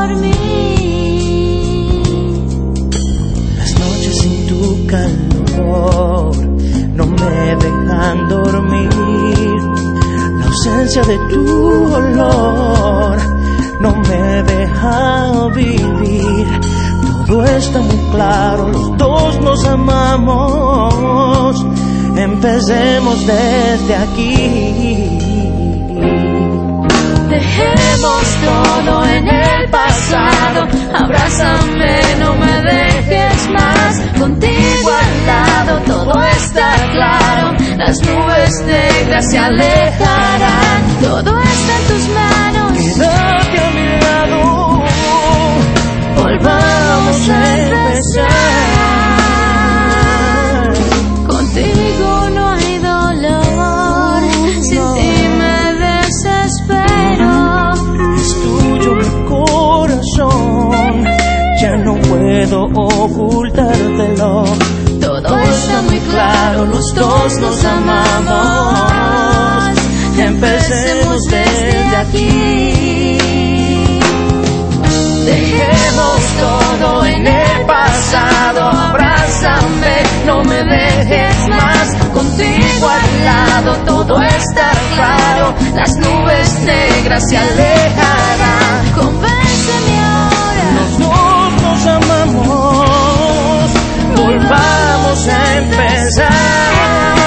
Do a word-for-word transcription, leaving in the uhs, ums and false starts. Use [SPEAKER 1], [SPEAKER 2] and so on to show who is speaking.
[SPEAKER 1] dormir.
[SPEAKER 2] Las noches sin tu calor no me dejan dormir. La ausencia de tu olor no me deja vivir. Todo está muy claro, los dos nos amamos. Empecemos desde aquí.
[SPEAKER 1] Dejemos todo en el pasado. Abrázame, no me dejes más. Contigo al lado todo está claro. Las nubes negras se alejarán. Todo está en tus manos.
[SPEAKER 2] Quédate a mi lado. Volvamos a empezar.
[SPEAKER 1] Contigo no hay dolor. Sin ti me desespero.
[SPEAKER 2] Es tuyo mi corazón. Ya no puedo ocultártelo.
[SPEAKER 1] Todo está muy claro, los dos nos amamos. Empecemos desde aquí. Dejemos todo en el pasado. Abrázame, no me dejes más. Contigo al lado todo está claro. Las nubes negras se alejarán. Convénceme ahora.
[SPEAKER 2] Los dos nos amamos. Volvamos a empezar.